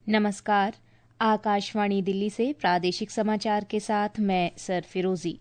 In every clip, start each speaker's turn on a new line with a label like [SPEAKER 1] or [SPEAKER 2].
[SPEAKER 1] नमस्कार। आकाशवाणी दिल्ली से प्रादेशिक समाचार के साथ मैं सरफिरोजी।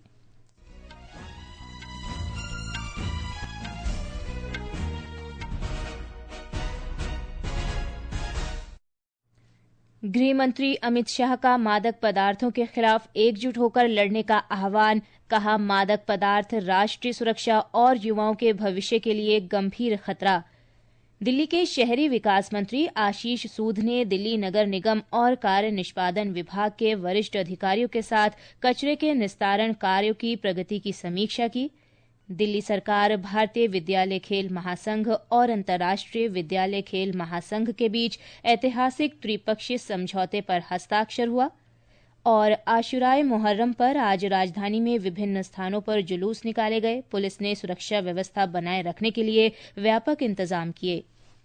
[SPEAKER 1] गृह मंत्री अमित शाह का मादक पदार्थों के खिलाफ एकजुट होकर लड़ने का आह्वान। कहा, मादक पदार्थ राष्ट्रीय सुरक्षा और युवाओं के भविष्य के लिए गंभीर खतरा। दिल्ली के शहरी विकास मंत्री आशीष सूद ने दिल्ली नगर निगम और कार्य निष्पादन विभाग के वरिष्ठ अधिकारियों के साथ कचरे के निस्तारण कार्यों की प्रगति की समीक्षा की। दिल्ली सरकार, भारतीय विद्यालय खेल महासंघ और अंतर्राष्ट्रीय विद्यालय खेल महासंघ के बीच ऐतिहासिक त्रिपक्षीय समझौते पर हस्ताक्षर हुआ। और आशुराए मुहर्रम पर आज राजधानी में विभिन्न स्थानों पर जुलूस निकाले गए। पुलिस ने सुरक्षा व्यवस्था बनाए रखने के लिए व्यापक इंतजाम किए।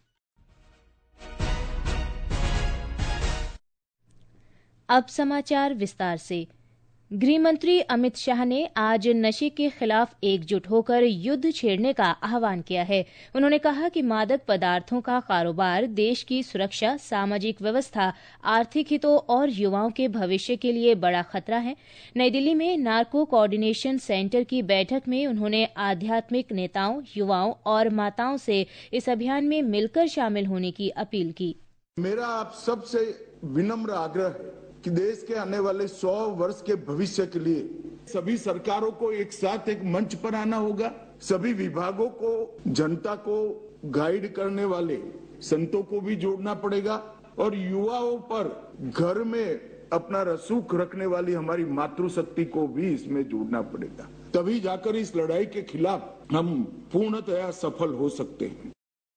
[SPEAKER 1] अब समाचार विस्तार से। गृह मंत्री अमित शाह ने आज नशे के खिलाफ एकजुट होकर युद्ध छेड़ने का आह्वान किया है। उन्होंने कहा कि मादक पदार्थों का कारोबार देश की सुरक्षा, सामाजिक व्यवस्था, आर्थिक हितों और युवाओं के भविष्य के लिए बड़ा खतरा है। नई दिल्ली में नार्को कोऑर्डिनेशन सेंटर की बैठक में उन्होंने आध्यात्मिक नेताओं, युवाओं और माताओं से इस अभियान में मिलकर शामिल होने की अपील की।
[SPEAKER 2] मेरा आप सबसे विनम्र आग्रह है कि देश के आने वाले 100 वर्ष के भविष्य के लिए सभी सरकारों को एक साथ एक मंच पर आना होगा। सभी विभागों को, जनता को गाइड करने वाले संतों को भी जोड़ना पड़ेगा और युवाओं पर घर में अपना रसूख रखने वाली हमारी मातृशक्ति को भी इसमें जोड़ना पड़ेगा। तभी जाकर इस लड़ाई के खिलाफ हम पूर्णतया सफल हो सकते हैं।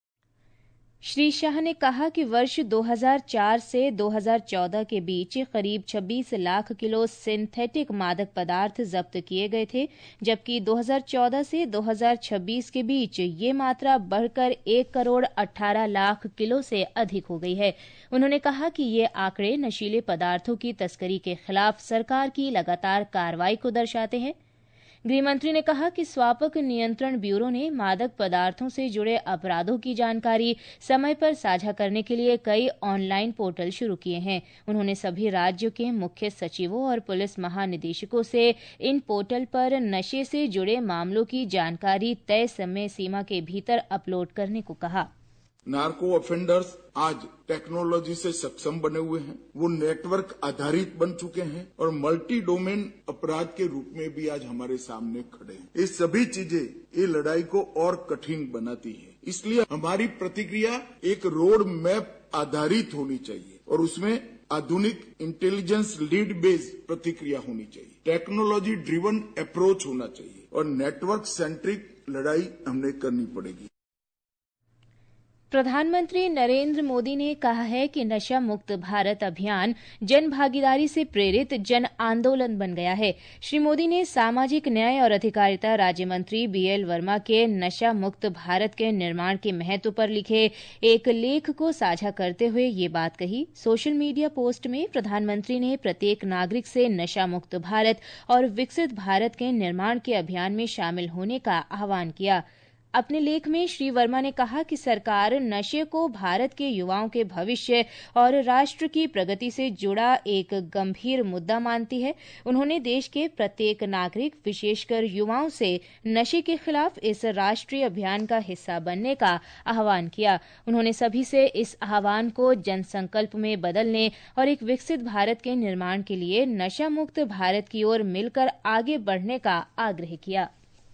[SPEAKER 1] श्री शाह ने कहा कि वर्ष 2004 से 2014 के बीच करीब 26 लाख किलो सिंथेटिक मादक पदार्थ जब्त किए गए थे, जबकि 2014 से 2026 के बीच ये मात्रा बढ़कर 1 करोड़ 18 लाख किलो से अधिक हो गई है। उन्होंने कहा कि ये आंकड़े नशीले पदार्थों की तस्करी के खिलाफ सरकार की लगातार कार्रवाई को दर्शाते हैं। गृहमंत्री ने कहा कि स्वापक नियंत्रण ब्यूरो ने मादक पदार्थों से जुड़े अपराधों की जानकारी समय पर साझा करने के लिए कई ऑनलाइन पोर्टल शुरू किए हैं। उन्होंने सभी राज्यों के मुख्य सचिवों और पुलिस महानिदेशकों से इन पोर्टल पर नशे से जुड़े मामलों की जानकारी तय समय सीमा के भीतर अपलोड करने को कहा।
[SPEAKER 2] नार्को ऑफेंडर्स आज टेक्नोलॉजी से सक्षम बने हुए हैं, वो नेटवर्क आधारित बन चुके हैं और मल्टी डोमेन अपराध के रूप में भी आज हमारे सामने खड़े हैं। ये सभी चीजें ये लड़ाई को और कठिन बनाती है। इसलिए हमारी प्रतिक्रिया एक रोड मैप आधारित होनी चाहिए और उसमें आधुनिक इंटेलिजेंस लीड बेस्ड प्रतिक्रिया होनी चाहिए, टेक्नोलॉजी ड्रिवन अप्रोच होना चाहिए और नेटवर्क सेंट्रिक लड़ाई हमने करनी पड़ेगी।
[SPEAKER 1] प्रधानमंत्री नरेंद्र मोदी ने कहा है कि नशा मुक्त भारत अभियान जन भागीदारी से प्रेरित जन आंदोलन बन गया है। श्री मोदी ने सामाजिक न्याय और अधिकारिता राज्य मंत्री BL वर्मा के नशा मुक्त भारत के निर्माण के महत्व पर लिखे एक लेख को साझा करते हुए ये बात कही। सोशल मीडिया पोस्ट में प्रधानमंत्री ने प्रत्येक नागरिक से नशा मुक्त भारत और विकसित भारत के निर्माण के अभियान में शामिल होने का आह्वान किया। अपने लेख में श्री वर्मा ने कहा कि सरकार नशे को भारत के युवाओं के भविष्य और राष्ट्र की प्रगति से जुड़ा एक गंभीर मुद्दा मानती है। उन्होंने देश के प्रत्येक नागरिक, विशेषकर युवाओं से नशे के खिलाफ इस राष्ट्रीय अभियान का हिस्सा बनने का आह्वान किया। उन्होंने सभी से इस आह्वान को जनसंकल्प में बदलने और एक विकसित भारत के निर्माण के लिए नशा मुक्त भारत की ओर मिलकर आगे बढ़ने का आग्रह किया।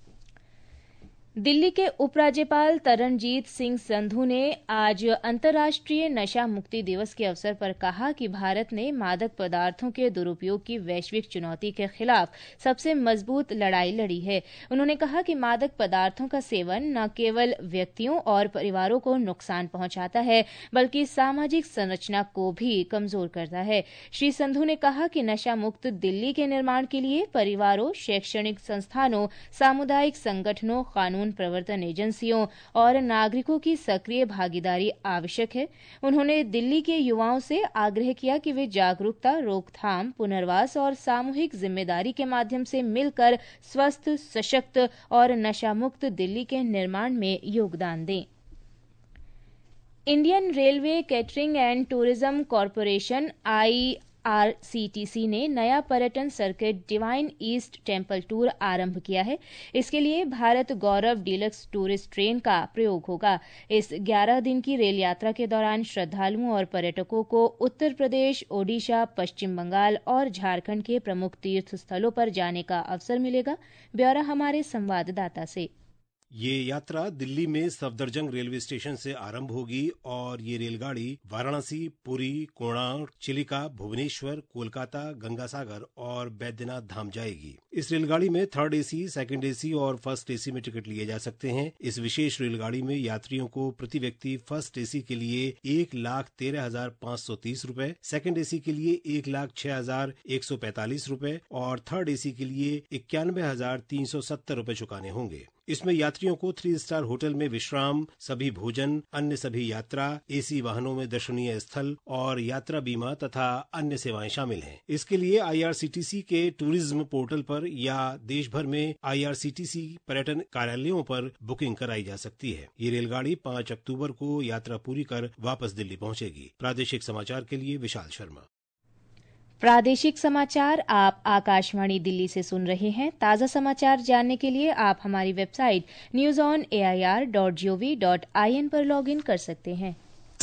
[SPEAKER 1] दिल्ली के उपराज्यपाल तरणजीत सिंह संधू ने आज अंतर्राष्ट्रीय नशा मुक्ति दिवस के अवसर पर कहा कि भारत ने मादक पदार्थों के दुरुपयोग की वैश्विक चुनौती के खिलाफ सबसे मजबूत लड़ाई लड़ी है। उन्होंने कहा कि मादक पदार्थों का सेवन न केवल व्यक्तियों और परिवारों को नुकसान पहुंचाता है, बल्कि सामाजिक संरचना को भी कमजोर करता है। श्री संधू ने कहा कि नशा मुक्त दिल्ली के निर्माण के लिए परिवारों, शैक्षणिक संस्थानों, सामुदायिक संगठनों, कानून प्रवर्तन एजेंसियों और नागरिकों की सक्रिय भागीदारी आवश्यक है। उन्होंने दिल्ली के युवाओं से आग्रह किया कि वे जागरूकता, रोकथाम, पुनर्वास और सामूहिक जिम्मेदारी के माध्यम से मिलकर स्वस्थ, सशक्त और नशा मुक्त दिल्ली के निर्माण में योगदान दें। Indian railway catering and tourism corporation IRCTC ने नया पर्यटन circuit divine east temple tour आरंभ किया है। इसके लिए Bharat Gaurav deluxe tourist train का प्रयोग होगा। इस 11 दिन की रेल यात्रा के दौरान श्रद्धालुओं और पर्यटकों को उत्तर प्रदेश, ओडिशा, पश्चिम बंगाल और झारखंड के प्रमुख तीर्थ स्थलों पर जाने का अवसर मिलेगा। ब्यौरा हमारे संवाददाता से।
[SPEAKER 3] ये यात्रा दिल्ली में सफदरजंग रेलवे स्टेशन से आरंभ होगी और ये रेलगाड़ी वाराणसी, पुरी, कोणार्क, चिलिका, भुवनेश्वर, कोलकाता, गंगासागर और बैद्यनाथ धाम जाएगी। इस रेलगाड़ी में 3rd AC, 2nd AC और 1st AC में टिकट लिए जा सकते हैं। इस विशेष रेलगाड़ी में यात्रियों को प्रति व्यक्ति 1st AC के लिए 1,13,530 रूपये, 2nd AC के लिए 1,06,145 रूपये और 3rd AC के लिए 91,370 रूपये चुकाने होंगे। इसमें यात्रियों को 3 स्टार होटल में विश्राम, सभी भोजन, अन्य सभी यात्रा, AC वाहनों में दर्शनीय स्थल और यात्रा बीमा तथा अन्य सेवाएं शामिल हैं। इसके लिए IRCTC के टूरिज्म पोर्टल पर या देश भर में IRCTC पर्यटन कार्यालयों पर बुकिंग कराई जा सकती है। ये रेलगाड़ी 5 अक्टूबर को यात्रा पूरी कर वापस दिल्ली पहुंचेगी। प्रादेशिक समाचार के लिए विशाल शर्मा।
[SPEAKER 1] प्रादेशिक समाचार आप आकाशवाणी दिल्ली से सुन रहे हैं। ताज़ा समाचार जानने के लिए आप हमारी वेबसाइट newsonair.gov.in पर लॉगिन कर सकते हैं।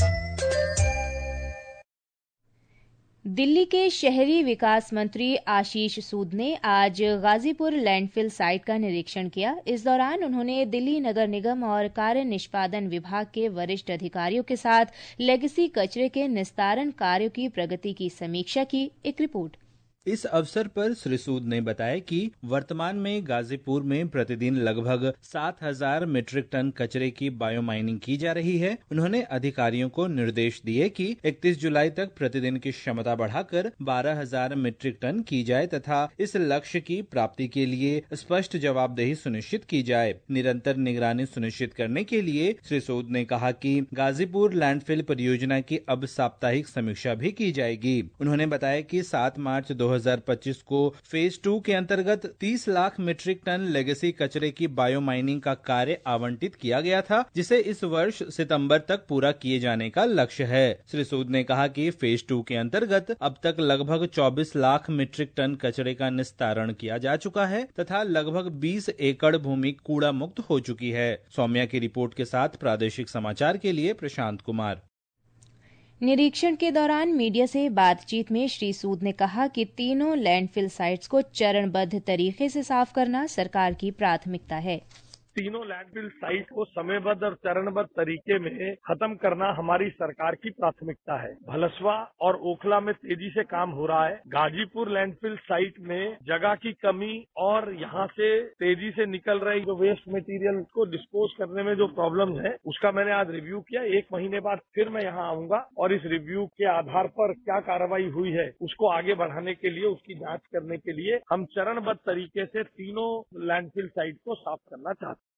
[SPEAKER 1] दिल्ली के शहरी विकास मंत्री आशीष सूद ने आज गाजीपुर लैंडफिल साइट का निरीक्षण किया। इस दौरान उन्होंने दिल्ली नगर निगम और कार्य निष्पादन विभाग के वरिष्ठ अधिकारियों के साथ लेगेसी कचरे के निस्तारण कार्यों की प्रगति की समीक्षा की। एक रिपोर्ट।
[SPEAKER 4] इस अवसर पर श्री सूद ने बताया कि वर्तमान में गाजीपुर में प्रतिदिन लगभग 7,000 मीट्रिक टन कचरे की बायोमाइनिंग की जा रही है। उन्होंने अधिकारियों को निर्देश दिए कि 31 जुलाई तक प्रतिदिन की क्षमता बढ़ाकर 12,000 मीट्रिक टन की जाए तथा इस लक्ष्य की प्राप्ति के लिए स्पष्ट जवाबदेही सुनिश्चित की जाए। निरंतर निगरानी सुनिश्चित करने के लिए श्री सूद ने कहा कि गाजीपुर लैंडफिल परियोजना की अब साप्ताहिक समीक्षा भी की जाएगी। उन्होंने बताया कि 7 मार्च 2025 को फेज 2 के अंतर्गत 30 लाख मीट्रिक टन लेगेसी कचरे की बायोमाइनिंग का कार्य आवंटित किया गया था, जिसे इस वर्ष सितंबर तक पूरा किए जाने का लक्ष्य है। श्री सूद ने कहा कि फेज 2 के अंतर्गत अब तक लगभग 24 लाख मीट्रिक टन कचरे का निस्तारण किया जा चुका है तथा लगभग 20 एकड़ भूमि कूड़ा मुक्त हो चुकी है। सौम्या की रिपोर्ट के साथ प्रादेशिक समाचार के लिए प्रशांत कुमार।
[SPEAKER 1] निरीक्षण के दौरान मीडिया से बातचीत में श्री सूद ने कहा कि तीनों लैंडफिल साइट्स को चरणबद्ध तरीके से साफ करना सरकार की प्राथमिकता है।
[SPEAKER 5] तीनों लैंडफिल साइट को समयबद्ध और चरणबद्ध तरीके में खत्म करना हमारी सरकार की प्राथमिकता है। भलसवा और ओखला में तेजी से काम हो रहा है। गाजीपुर लैंडफिल साइट में जगह की कमी और यहाँ से तेजी से निकल रही जो वेस्ट मटेरियल को डिस्पोज करने में जो प्रॉब्लम है, उसका मैंने आज रिव्यू किया। 1 महीने बाद फिर मैं यहाँ आऊंगा और इस रिव्यू के आधार पर क्या कार्रवाई हुई है उसको आगे बढ़ाने के लिए, उसकी जांच करने के लिए हम चरणबद्ध तरीके से तीनों लैंडफिल साइट को साफ करना चाहते हैं।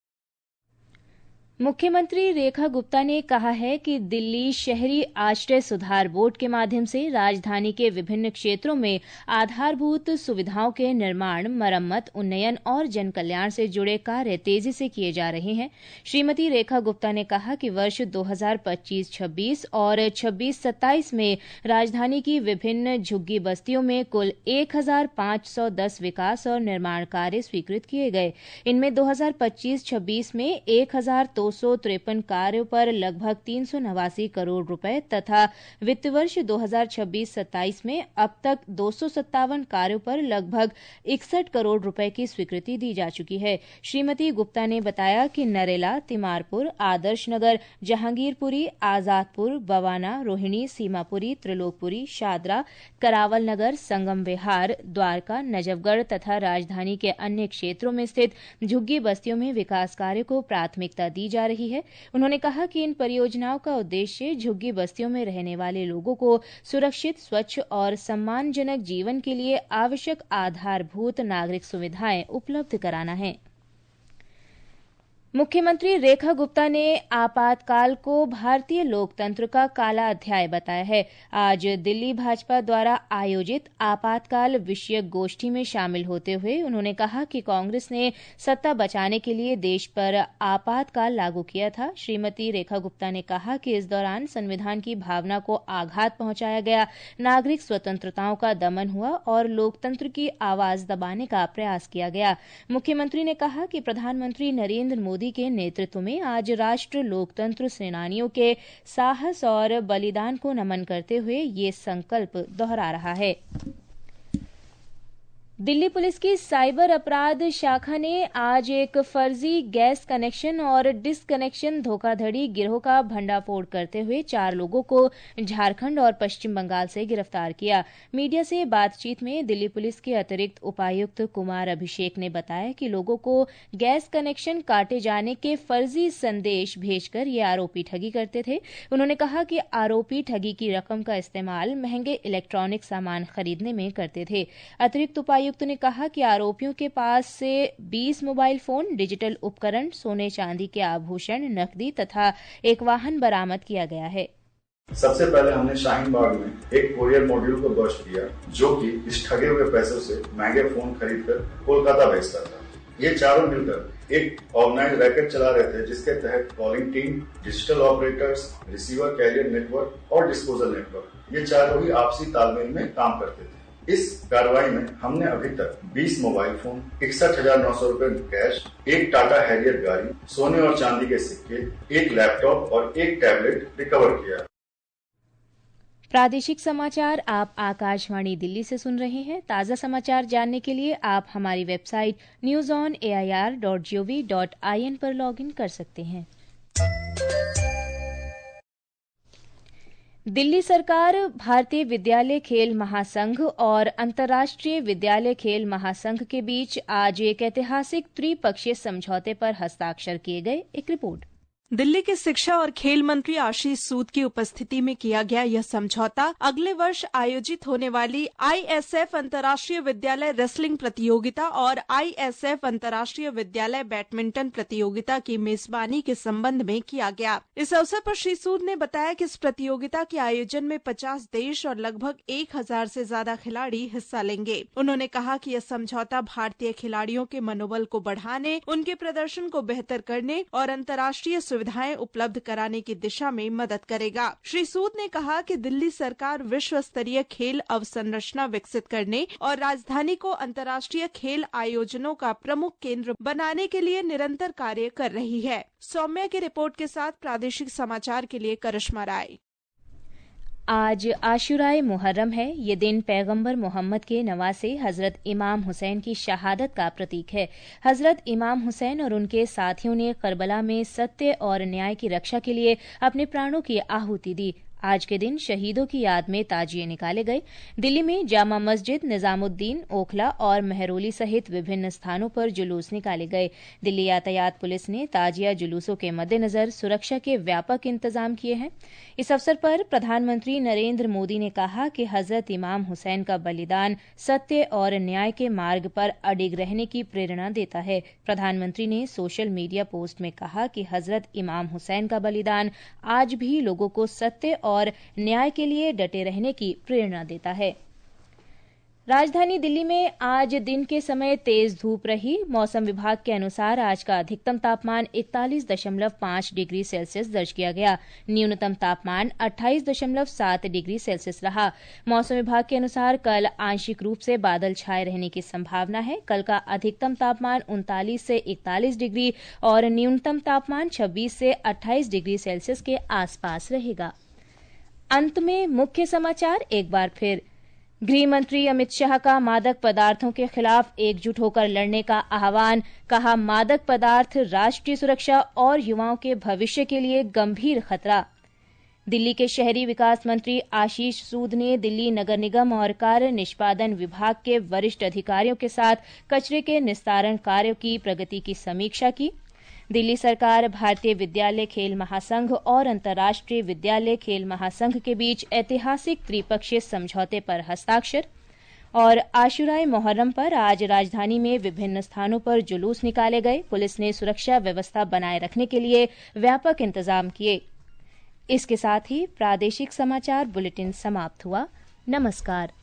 [SPEAKER 1] मुख्यमंत्री रेखा गुप्ता ने कहा है कि दिल्ली शहरी आश्रय सुधार बोर्ड के माध्यम से राजधानी के विभिन्न क्षेत्रों में आधारभूत सुविधाओं के निर्माण, मरम्मत, उन्नयन और जन कल्याण से जुड़े कार्य तेजी से किए जा रहे हैं। श्रीमती रेखा गुप्ता ने कहा कि वर्ष 2025-26 और 26-27 में राजधानी की विभिन्न झुग्गी बस्तियों में कुल 1,510 विकास और निर्माण कार्य स्वीकृत किए गए। इनमें 2025-26 में 1,253 कार्यों पर लगभग 389 करोड़ रुपए तथा वित्त वर्ष 2026-27 में अब तक 257 कार्यों पर लगभग 61 करोड़ रुपए की स्वीकृति दी जा चुकी है। श्रीमती गुप्ता ने बताया कि नरेला, तिमारपुर, आदर्श नगर, जहांगीरपुरी, आजादपुर, बवाना, रोहिणी, सीमापुरी, त्रिलोकपुरी, शादरा, करावल नगर, संगम विहार, द्वारका, नजफगढ़ तथा राजधानी के अन्य क्षेत्रों में स्थित झुग्गी बस्तियों में विकास कार्य को प्राथमिकता दी जा रही है। उन्होंने कहा कि इन परियोजनाओं का उद्देश्य झुग्गी बस्तियों में रहने वाले लोगों को सुरक्षित, स्वच्छ और सम्मानजनक जीवन के लिए आवश्यक आधारभूत नागरिक सुविधाएं उपलब्ध कराना है। मुख्यमंत्री रेखा गुप्ता ने आपातकाल को भारतीय लोकतंत्र का काला अध्याय बताया है। आज दिल्ली भाजपा द्वारा आयोजित आपातकाल विषयक गोष्ठी में शामिल होते हुए उन्होंने कहा कि कांग्रेस ने सत्ता बचाने के लिए देश पर आपातकाल लागू किया था। श्रीमती रेखा गुप्ता ने कहा कि इस दौरान संविधान की भावना को आघात पहुंचाया गया, नागरिक स्वतंत्रताओं का दमन हुआ और लोकतंत्र की आवाज दबाने का प्रयास किया गया। मुख्यमंत्री ने कहा कि प्रधानमंत्री नरेंद्र मोदी के नेतृत्व में आज राष्ट्र लोकतंत्र सेनानियों के साहस और बलिदान को नमन करते हुए ये संकल्प दोहरा रहा है। दिल्ली पुलिस की साइबर अपराध शाखा ने आज एक फर्जी गैस कनेक्शन और डिसकनेक्शन धोखाधड़ी गिरोह का भंडाफोड़ करते हुए 4 लोगों को झारखंड और पश्चिम बंगाल से गिरफ्तार किया। मीडिया से बातचीत में दिल्ली पुलिस के अतिरिक्त उपायुक्त कुमार अभिषेक ने बताया कि लोगों को गैस कनेक्शन काटे जाने के फर्जी संदेश भेजकर ये आरोपी ठगी करते थे। उन्होंने कहा कि आरोपी ठगी की रकम का इस्तेमाल महंगे इलेक्ट्रॉनिक सामान खरीदने में करते थे। अतिरिक्त उपायुक्त ने कहा कि आरोपियों के पास से 20 मोबाइल फोन, डिजिटल उपकरण, सोने चांदी के आभूषण, नकदी तथा एक वाहन बरामद किया गया है।
[SPEAKER 6] सबसे पहले हमने शाहीन बाग में एक कोरियर मॉड्यूल को बस्ट किया, जो कि इस ठगे हुए पैसों से महंगे फोन खरीदकर कोलकाता भेजता था। ये चारों मिलकर एक ऑर्गेनाइज्ड रैकेट चला रहे थे, जिसके तहत calling team, digital operators, receiver carrier network और डिस्पोजल नेटवर्क, ये चारों ही आपसी तालमेल में काम करते थे। इस कार्रवाई में हमने अभी तक 20 मोबाइल फोन, 61,900 रुपए कैश, एक टाटा हैरियर गाड़ी, सोने और चांदी के सिक्के, एक लैपटॉप और एक टैबलेट रिकवर किया।
[SPEAKER 1] प्रादेशिक समाचार आप आकाशवाणी दिल्ली से सुन रहे हैं। ताज़ा समाचार जानने के लिए आप हमारी वेबसाइट newsonair.gov.in पर लॉगिन कर सकते हैं। दिल्ली सरकार भारतीय विद्यालय खेल महासंघ और अंतर्राष्ट्रीय विद्यालय खेल महासंघ के बीच आज एक ऐतिहासिक त्रिपक्षीय समझौते पर हस्ताक्षर किए गए। एक रिपोर्ट।
[SPEAKER 7] दिल्ली के शिक्षा और खेल मंत्री आशीष सूद की उपस्थिति में किया गया यह समझौता अगले वर्ष आयोजित होने वाली ISF अंतर्राष्ट्रीय विद्यालय रेसलिंग प्रतियोगिता और ISF अंतर्राष्ट्रीय विद्यालय बैडमिंटन प्रतियोगिता की मेजबानी के संबंध में किया गया। इस अवसर पर श्री सूद ने बताया कि इस प्रतियोगिता के आयोजन में 50 देश और लगभग 1000 से ज्यादा खिलाड़ी हिस्सा लेंगे। उन्होंने कहा कि यह समझौता भारतीय खिलाड़ियों के मनोबल को बढ़ाने, उनके प्रदर्शन को बेहतर करने और अंतर्राष्ट्रीय सुविधाएं उपलब्ध कराने की दिशा में मदद करेगा। श्री सूद ने कहा कि दिल्ली सरकार विश्व स्तरीय खेल अवसंरचना विकसित करने और राजधानी को अंतर्राष्ट्रीय खेल आयोजनों का प्रमुख केंद्र बनाने के लिए निरंतर कार्य कर रही है। सौम्या की रिपोर्ट के साथ प्रादेशिक समाचार के लिए करिश्मा राय।
[SPEAKER 1] आज आशुराए मुहर्रम है। ये दिन पैगंबर मोहम्मद के नवासे हजरत इमाम हुसैन की शहादत का प्रतीक है। हजरत इमाम हुसैन और उनके साथियों ने करबला में सत्य और न्याय की रक्षा के लिए अपने प्राणों की आहुति दी। आज के दिन शहीदों की याद में ताजिए निकाले गए। दिल्ली में जामा मस्जिद, निजामुद्दीन, ओखला और मेहरौली सहित विभिन्न स्थानों पर जुलूस निकाले गए। दिल्ली यातायात पुलिस ने ताजिया जुलूसों के मद्देनजर सुरक्षा के व्यापक इंतजाम किए हैं। इस अवसर पर प्रधानमंत्री नरेंद्र मोदी ने कहा कि हजरत इमाम हुसैन का बलिदान सत्य और न्याय के मार्ग पर अडिग रहने की प्रेरणा देता है। प्रधानमंत्री ने सोशल मीडिया पोस्ट में कहा कि हजरत इमाम हुसैन का बलिदान आज भी लोगों को सत्य और न्याय के लिए डटे रहने की प्रेरणा देता है। राजधानी दिल्ली में आज दिन के समय तेज धूप रही। मौसम विभाग के अनुसार आज का अधिकतम तापमान 41.5 डिग्री सेल्सियस दर्ज किया गया। न्यूनतम तापमान 28.7 डिग्री सेल्सियस रहा। मौसम विभाग के अनुसार कल आंशिक रूप से बादल छाए रहने की संभावना है। कल का अधिकतम तापमान 39 से 41 डिग्री और न्यूनतम तापमान 26 से 28 डिग्री सेल्सियस के आसपास रहेगा। अंत में मुख्य समाचार एक बार फिर। गृह मंत्री अमित शाह का मादक पदार्थों के खिलाफ एकजुट होकर लड़ने का आह्वान। कहा, मादक पदार्थ राष्ट्रीय सुरक्षा और युवाओं के भविष्य के लिए गंभीर खतरा। दिल्ली के शहरी विकास मंत्री आशीष सूद ने दिल्ली नगर निगम और कार्य निष्पादन विभाग के वरिष्ठ अधिकारियों के साथ कचरे के निस्तारण कार्यों की प्रगति की समीक्षा की। दिल्ली सरकार भारतीय विद्यालय खेल महासंघ और अंतर्राष्ट्रीय विद्यालय खेल महासंघ के बीच ऐतिहासिक त्रिपक्षीय समझौते पर हस्ताक्षर। और आशुराए मोहर्रम पर आज राजधानी में विभिन्न स्थानों पर जुलूस निकाले गए। पुलिस ने सुरक्षा व्यवस्था बनाए रखने के लिए व्यापक इंतजाम किए। इसके साथ ही प्रादेशिक समाचार बुलेटिन समाप्त हुआ। नमस्कार।